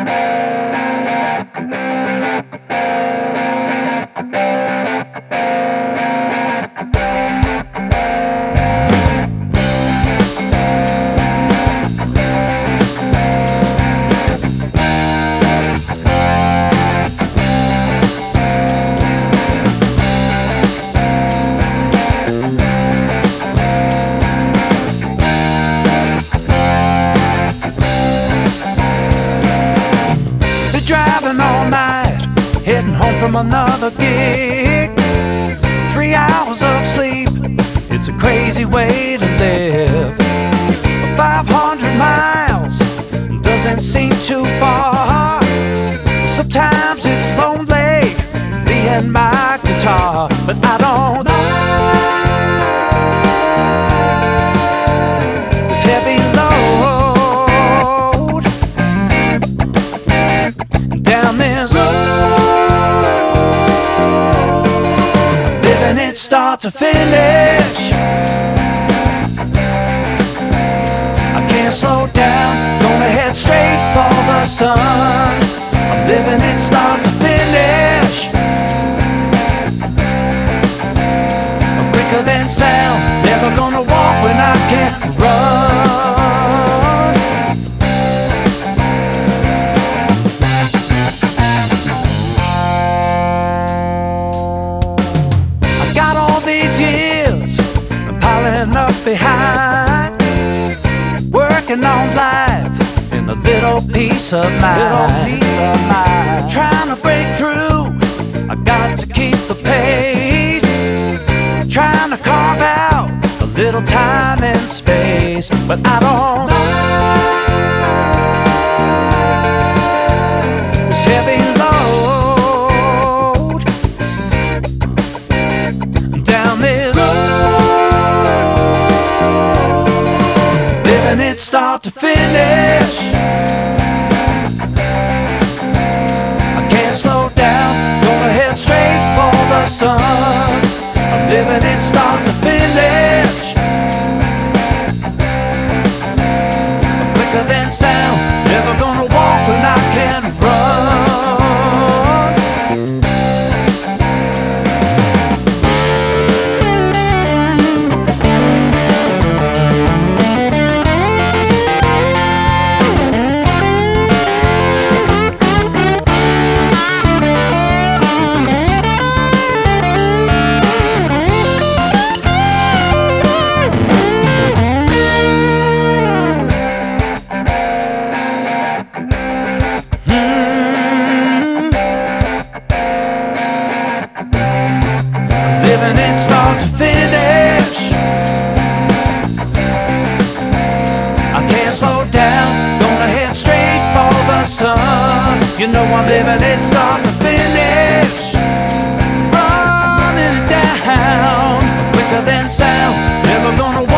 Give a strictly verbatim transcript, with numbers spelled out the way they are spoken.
Driving all night, heading home from another gig. Three hours of sleep, it's a crazy way to live. five hundred miles doesn't seem too far. Sometimes it's lonely, me and my guitar, but I don't know. This heavy load down this road, living it start to finish. I can't slow down, gonna head straight for the sun. I'm living it start to finish. I'm quicker than sound, never gonna walk when I can't run. Years piling up behind, working on life in a little piece of mind. Trying to break through, I got to keep the pace. Trying to carve out a little time and space, but I don't know. This heavy load down this road, living it start to finish. I can't slow down, gonna head straight for the sun. I'm living it start to finish. I'm quicker than sound, never gonna walk when I can run. Living it start to finish. I can't slow down, gonna head straight for the sun. You know I'm living it start to finish. Running it down, quicker than sound, never gonna